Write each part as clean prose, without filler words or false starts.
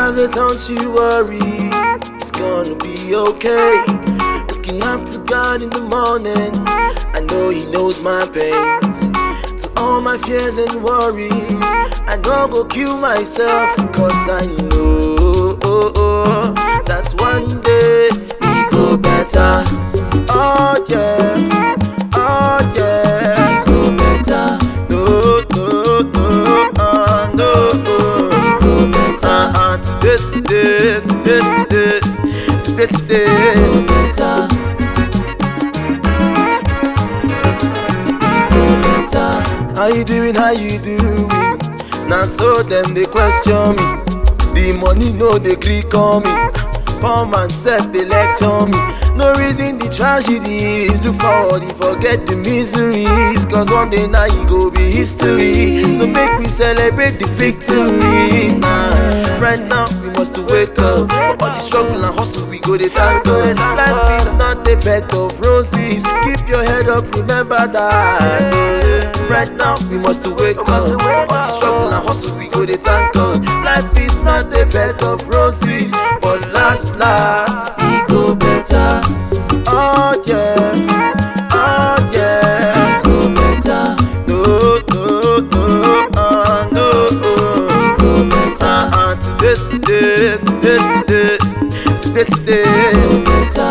say don't you worry, it's gonna be okay. Looking up to God in the morning, I know He knows my pains. To all my fears and worries, I no go kill myself, cause I know that one day we go better. Oh yeah, oh yeah, we go better. no, no, We go better. today, We go better. We go better. How you doing, how you doing? Now so them they question me. The money no they click on me. Poor man self they lecture me. No reason the tragedies, look forward, forget the miseries. Cause one day now you go be history. So make we celebrate the victory. Right now we must wake up. All the struggle and hustle we go they thank God. Life is not a bed of roses. Keep your head up, remember that. Right now we must wake up. All the struggle and hustle we go they thank God. Life is not a bed of roses, but last we go better. oh yeah, oh yeah, We go better. no, no, We go better. today, We go better.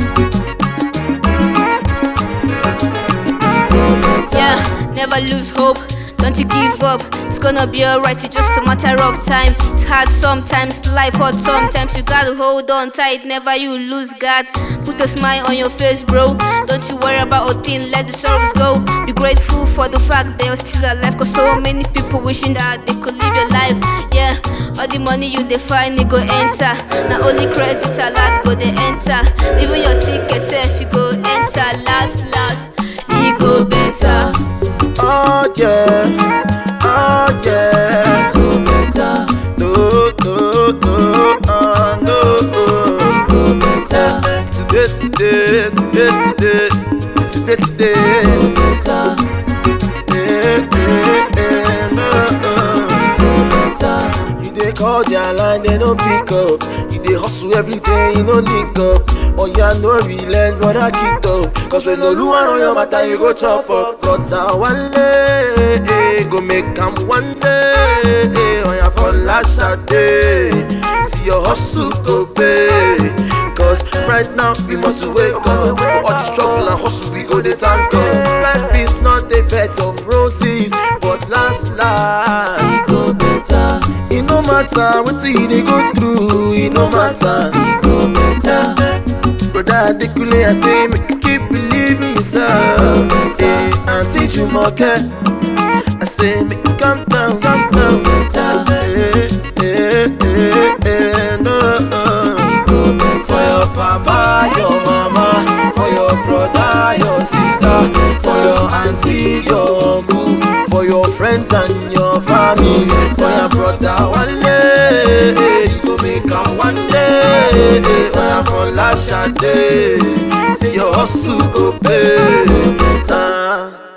We go better. Yeah, never lose hope, don't you give up. It's gonna be alright, it's just a matter of time. It's hard sometimes, life hard sometimes. You gotta hold on tight, never you lose God. Put a smile on your face, bro. Don't you worry about a thing, let the sorrows go. Be grateful for the fact that you're still alive. Cause so many people wishing that they could live your life. Yeah, all the money you define, it go enter. Not only credit a lot, go they enter. Even your ticket, if you go enter. Last, it go better. oh yeah, oh yeah, We go better. no, no. We go better. Today, We go better. We go better. You dey call their line, they no pick up. You dey hustle every day, you no link up. Oh yeah, no relent, brother keep up. Cause when Oluwa run your matter, you go chop up. Brother one day, go make am one day. Oh yeah, for last day, see your hustle go pay. Cause right now we must wake up. All the struggle and hustle we go dey thank God. Life is not a bed of roses, but last We go better. it no matter what you dey go through, it no matter. We go better. Brother Adekunle, I say make you keep believing yourself. Hey, Auntie Jumoke, I say make you calm down, calm down. No. We go better. For your papa, your mama, for your brother, your sister, for your auntie, your uncle, for your friends and your family, for your brother one day, you go make am one day. For last day, see your hustle go pay.